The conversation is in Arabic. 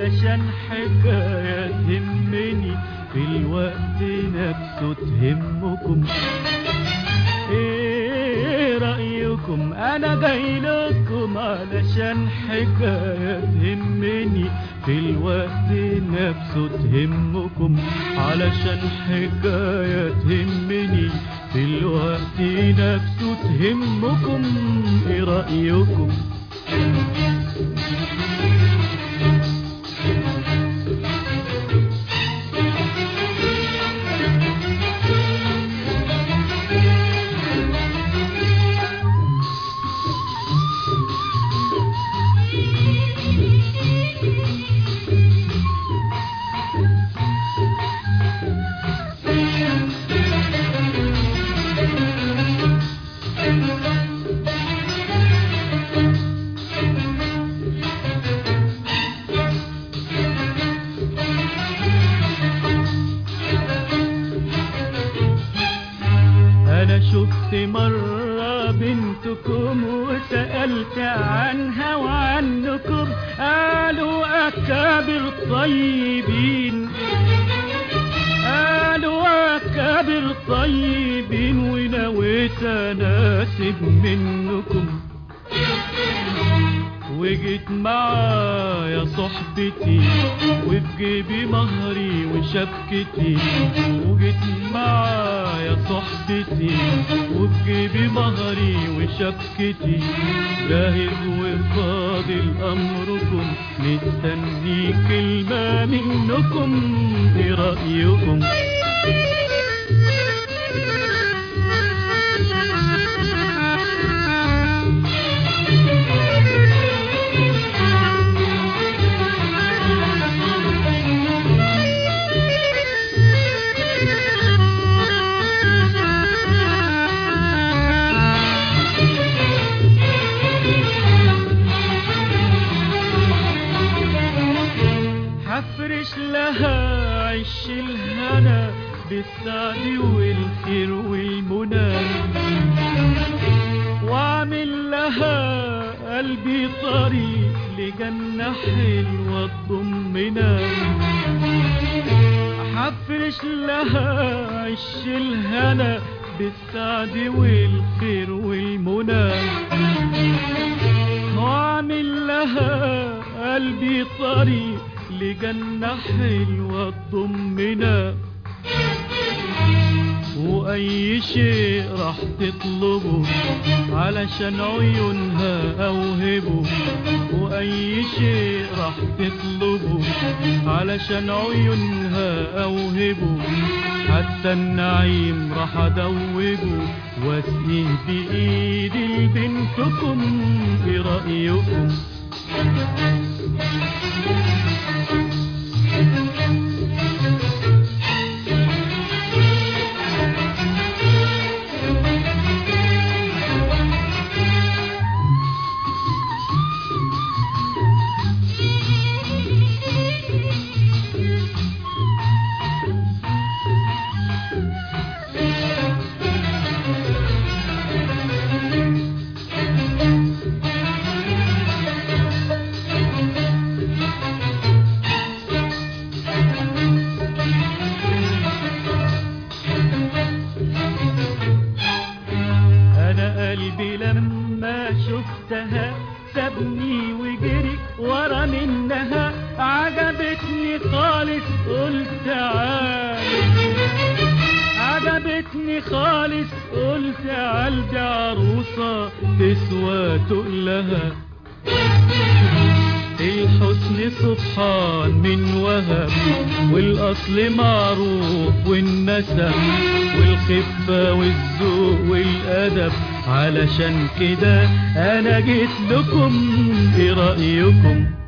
علشان حكاية تهمني في الوقت نفسه تهمكم. ايه رأيكم؟ انا جاي لكم علشان حكاية تهمني في الوقت نفسه تهمكم، علشان حكاية تهمني في الوقت نفسه تهمكم. ايه رأيكم؟ أنا شفت مرة بنتكم وسألت عنها وعنكم، قالوا أكابر طيبين، قالوا أكابر طيبين، ونويت أناسب منكم. وجيت معايا صحبتي وفي جيبي مهري وشبكتي، وجيت معايا صحبتي وفي جيبي مهري وشبكتي، جاهز وفاضل أمركم، مستني كلمة منكم. ايه رأيكم؟ هفرش لها عش الهنا بالسعد والخير والمنى، واعمل لها قلبي طريق لجنة حلوة تضمنا. هفرش لها عش الهنا بالسعد والخير والمنى، واعمل لها قلبي طريق لجنة حلوة تضمنا. وأي شيء راح تطلبه علشان عيونها أوهبه، وأي شيء راح تطلبه علشان عيونها أوهبه، حتى النعيم راح أدوبه واسقيه بإيدي لبنتكم. ايه رأيكم؟ قلبي لما شفتها سابني وجري ورا منها، عجبتني خالص قلت تعال، عجبتني خالص قلت تعال، دي عروسة تسوى تقلها. الحسن سبحان من وهب، والأصل معروف والنسب، والخفة والذوق والأدب، علشان كده أنا جيت لكم. ايه رأيكم؟